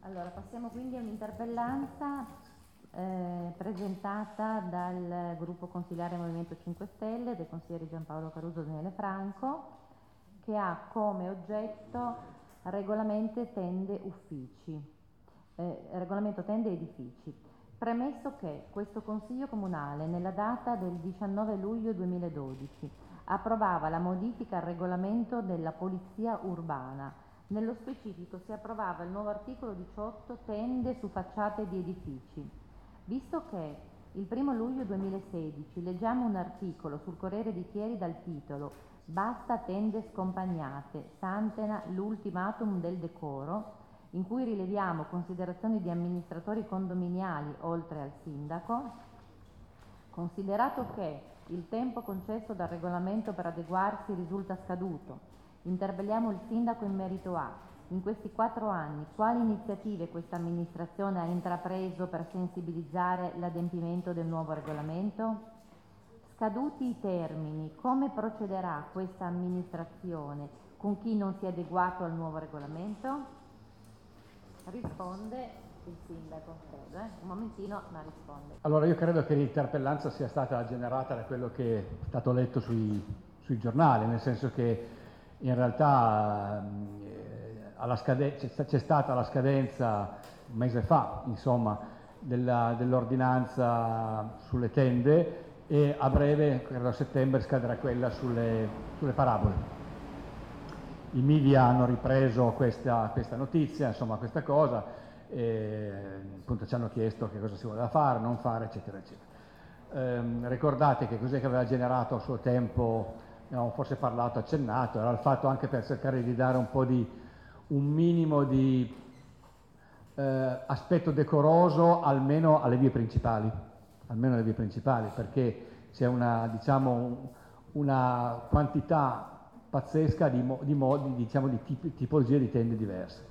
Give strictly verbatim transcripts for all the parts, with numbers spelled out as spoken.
Allora, passiamo quindi a un'interpellanza eh, presentata dal gruppo consigliare Movimento cinque Stelle, dei consiglieri Giampaolo Caruso e Daniele Franco, che ha come oggetto regolamento tende uffici, eh, regolamento tende edifici. Premesso che questo Consiglio Comunale, nella data del diciannove luglio duemiladodici, approvava la modifica al regolamento della Polizia Urbana. Nello specifico si approvava il nuovo articolo diciotto, tende su facciate di edifici. Visto che il primo luglio duemilasedici leggiamo un articolo sul Corriere di Chieri dal titolo "Basta tende scompagnate, Santena l'ultimatum del decoro", in cui rileviamo considerazioni di amministratori condominiali oltre al sindaco, considerato che il tempo concesso dal regolamento per adeguarsi risulta scaduto, interpelliamo il sindaco in merito a: in questi quattro anni quali iniziative questa amministrazione ha intrapreso per sensibilizzare l'adempimento del nuovo regolamento? Scaduti i termini, come procederà questa amministrazione con chi non si è adeguato al nuovo regolamento? Risponde il sindaco, credo, eh? Un momentino, ma risponde. Allora, io credo che l'interpellanza sia stata generata da quello che è stato letto sui, sui giornali, nel senso che in realtà eh, alla scade- c'è, c'è stata la scadenza un mese fa, insomma, della, dell'ordinanza sulle tende, e a breve, credo a settembre, scaderà quella sulle, sulle parabole. I media hanno ripreso questa, questa notizia, insomma, questa cosa, e appunto ci hanno chiesto che cosa si voleva fare, non fare, eccetera, eccetera. Ehm, ricordate che cos'è che aveva generato a suo tempo, ne avevamo forse parlato, accennato, era il fatto anche per cercare di dare un po' di, un minimo di eh, aspetto decoroso almeno alle vie principali, almeno alle vie principali, perché c'è una, diciamo, una quantità pazzesca di, mo, di modi, diciamo, di tipi, tipologie di tende diverse.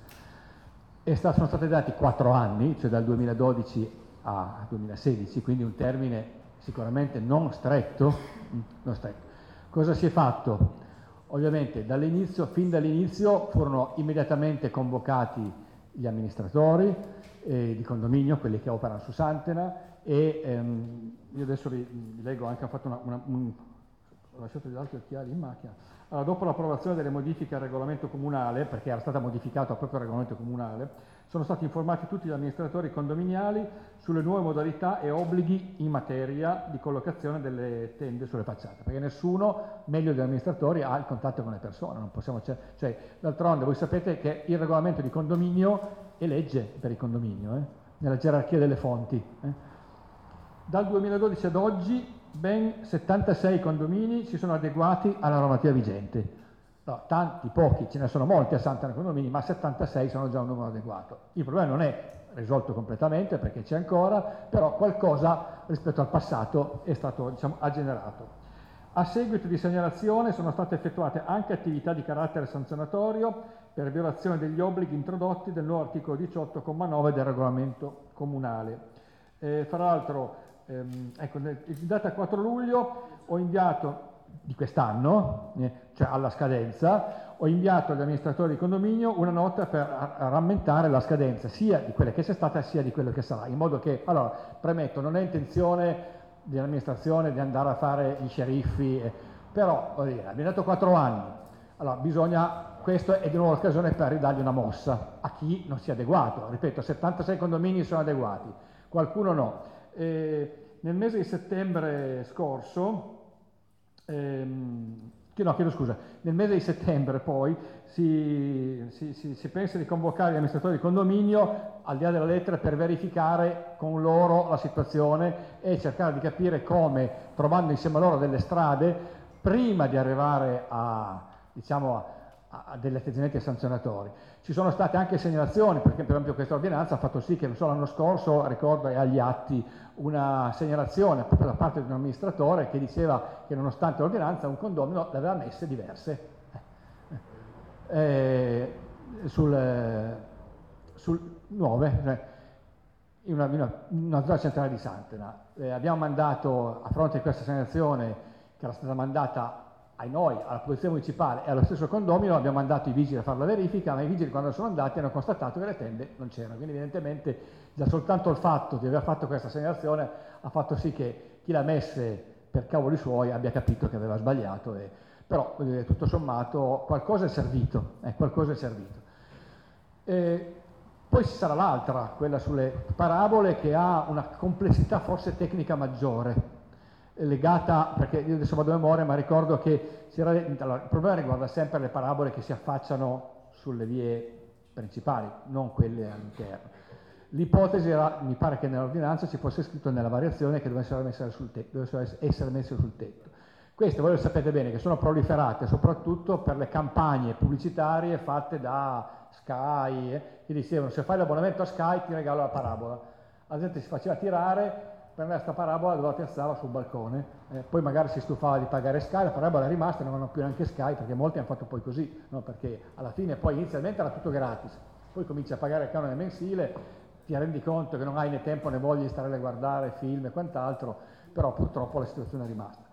E sta, sono stati dati quattro anni, cioè dal duemiladodici a duemilasedici, quindi un termine sicuramente non stretto. Non stretto. Cosa si è fatto? Ovviamente dall'inizio, fin dall'inizio furono immediatamente convocati gli amministratori eh, di condominio, quelli che operano su Santena, e ehm, io adesso vi, vi leggo anche, ho fatto una, una, un, ho lasciato gli altri occhiali in macchina. Allora, dopo l'approvazione delle modifiche al regolamento comunale, perché era stato modificato proprio il regolamento comunale, sono stati informati tutti gli amministratori condominiali sulle nuove modalità e obblighi in materia di collocazione delle tende sulle facciate, perché nessuno, meglio degli amministratori, ha il contatto con le persone. Non possiamo, cioè, cioè, d'altronde voi sapete che il regolamento di condominio è legge per il condominio, eh, nella gerarchia delle fonti. Eh. Dal duemiladodici ad oggi ben settantasei condomini si sono adeguati alla normativa vigente. No, tanti, pochi, ce ne sono molti a Santena condomini, ma settantasei sono già un numero adeguato. Il problema non è risolto completamente, perché c'è ancora, però qualcosa rispetto al passato è stato, diciamo, ha generato. A seguito di segnalazione sono state effettuate anche attività di carattere sanzionatorio per violazione degli obblighi introdotti del nuovo articolo diciotto comma nove del regolamento comunale. Eh, fra l'altro, ehm, ecco, in data quattro luglio ho inviato, di quest'anno, eh, cioè alla scadenza, ho inviato agli amministratori di condominio una nota per rammentare la scadenza sia di quella che c'è stata sia di quello che sarà, in modo che, allora, premetto, non è intenzione dell'amministrazione di andare a fare i sceriffi, eh, però, voglio dire, abbiamo dato quattro anni, allora bisogna, questa è di nuovo l'occasione per ridargli una mossa a chi non si è adeguato. Ripeto, settantasei condomini sono adeguati, qualcuno no. Eh, nel mese di settembre scorso, ehm, no, chiedo scusa, nel mese di settembre poi si, si, si, si pensa di convocare gli amministratori di condominio al di là della lettera per verificare con loro la situazione e cercare di capire come, trovando insieme a loro delle strade, prima di arrivare a, diciamo, a a degli atteggiamenti sanzionatori. Ci sono state anche segnalazioni, perché per esempio questa ordinanza ha fatto sì che, non so, l'anno scorso, ricordo, è agli atti una segnalazione proprio da parte di un amministratore che diceva che nonostante l'ordinanza un condomino le aveva messe diverse eh, sul, sul nuove, cioè, in una, in una, in una zona centrale di Santena. Eh, abbiamo mandato, a fronte di questa segnalazione che era stata mandata a noi, alla polizia municipale e allo stesso condomino abbiamo mandato i vigili a fare la verifica, ma i vigili quando sono andati hanno constatato che le tende non c'erano, quindi evidentemente già soltanto il fatto di aver fatto questa segnalazione ha fatto sì che chi l'ha messe per cavoli suoi abbia capito che aveva sbagliato, e, però voglio dire, tutto sommato qualcosa è servito, eh, qualcosa è servito. E poi ci sarà l'altra, quella sulle parabole, che ha una complessità forse tecnica maggiore, legata, perché io adesso vado a memoria, ma ricordo che si era, allora, il problema riguarda sempre le parabole che si affacciano sulle vie principali, non quelle all'interno. L'ipotesi era, mi pare che nell'ordinanza ci fosse scritto nella variazione che dovessero essere sul tetto, dovessero essere messe sul tetto. Queste voi lo sapete bene che sono proliferate soprattutto per le campagne pubblicitarie fatte da Sky, eh, che dicevano se fai l'abbonamento a Sky ti regalo la parabola. La gente si faceva tirare, prendeva questa parabola, doveva piazzarla sul balcone, eh, poi magari si stufava di pagare Sky, la parabola è rimasta, non hanno più neanche Sky, perché molti hanno fatto poi così, no? Perché alla fine poi inizialmente era tutto gratis, poi cominci a pagare il canone mensile, ti rendi conto che non hai né tempo né voglia di stare a guardare film e quant'altro, però purtroppo la situazione è rimasta.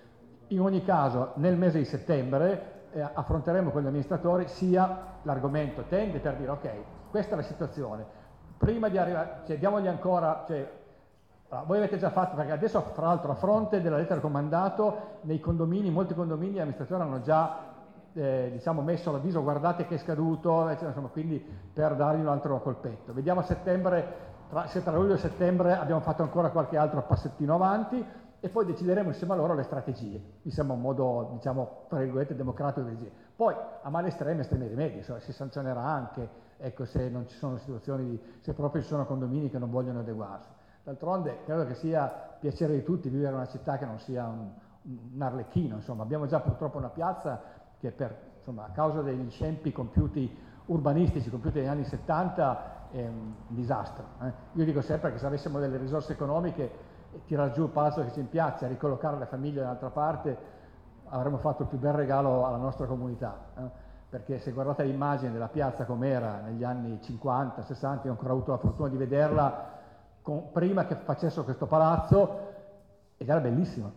In ogni caso, nel mese di settembre eh, affronteremo con gli amministratori sia l'argomento tende per dire ok, questa è la situazione, prima di arrivare, cioè diamogli ancora, cioè, voi avete già fatto, perché adesso fra l'altro a fronte della lettera comandato, nei condomini, molti condomini gli amministratori hanno già eh, diciamo, messo l'avviso guardate che è scaduto, eccetera, insomma, quindi per dargli un altro colpetto. Vediamo a settembre, tra, se tra luglio e settembre abbiamo fatto ancora qualche altro passettino avanti e poi decideremo insieme a loro le strategie. Mi sembra un modo, diciamo, tra virgolette, democratico di dire. Poi a male estreme, estremi rimedi, insomma, si sanzionerà anche, ecco, se non ci sono situazioni di, se proprio ci sono condomini che non vogliono adeguarsi. D'altronde credo che sia piacere di tutti vivere in una città che non sia un, un arlecchino, insomma, abbiamo già purtroppo una piazza che per, insomma, a causa degli scempi compiuti urbanistici compiuti negli anni settanta è un disastro. Eh. Io dico sempre che se avessimo delle risorse economiche, tirare giù il palazzo che c'è in piazza e ricollocare le famiglie dall'altra parte, avremmo fatto il più bel regalo alla nostra comunità. Eh. Perché se guardate l'immagine della piazza com'era negli anni cinquanta, sessanta, io ho ancora avuto la fortuna di vederla con, prima che facessero questo palazzo, ed era bellissima.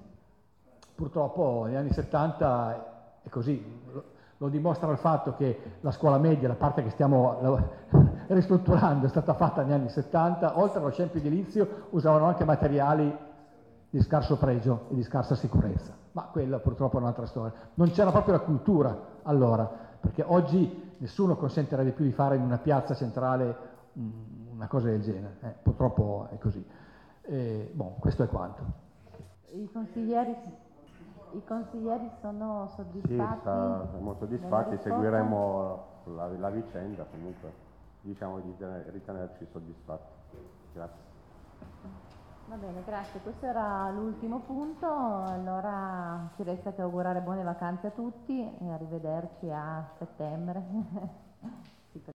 Purtroppo negli anni settanta è così, lo, lo dimostra il fatto che la scuola media, la parte che stiamo ristrutturando, è stata fatta negli anni settanta, oltre allo scempio edilizio usavano anche materiali di scarso pregio e di scarsa sicurezza, ma quella purtroppo è un'altra storia. Non c'era proprio la cultura allora, perché oggi nessuno consentirebbe più di fare in una piazza centrale una cosa del genere, eh, purtroppo è così. Eh, bon, questo è quanto. I consiglieri, i consiglieri sono soddisfatti? Sì, sta, siamo soddisfatti, seguiremo la, la vicenda, comunque diciamo di ritenerci soddisfatti. Grazie. Va bene, grazie. Questo era l'ultimo punto, allora ci resta che augurare buone vacanze a tutti e arrivederci a settembre.